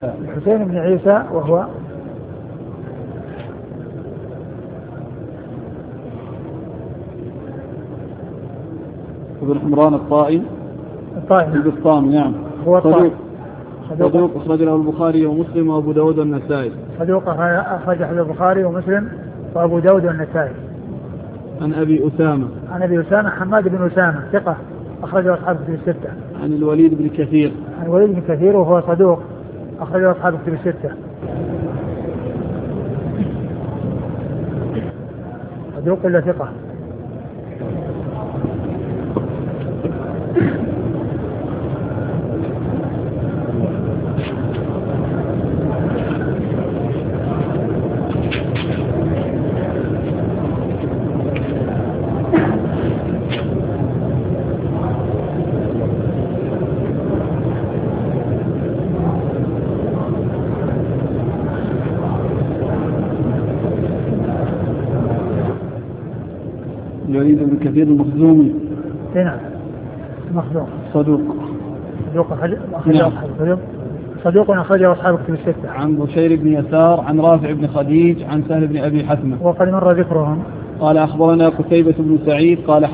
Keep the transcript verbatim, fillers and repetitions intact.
الحسين بن عيسى وهو ابن حمران الطائي الطائي البسطامي. نعم. هو الطائي صدوق صدوق أخرج له البخاري ومسلم وأبو داود والنسائي. صدوق أخرج له البخاري ومسلم وأبو داود والنسائي. عن أبي أسامة عن أبي أسامة حماد بن أسامة ثقة أخرجه أصحاب الكتب الستة. عن الوليد بن كثير عن الوليد بن كثير وهو صدوق أخرجه أصحاب الكتب الستة. صدوق إلا ثقة. الوليد بن كثير المخزومي. نعم. مخزوم. صدوق. صدوق أخرجه أصحاب صدوق أخرجه أصحاب الكتب الستة. عن بشير بن يسار عن رافع بن خديج عن سهل بن أبي حتمة وقد مر ذكرهم. قال أخبرنا قتيبة بن سعيد قال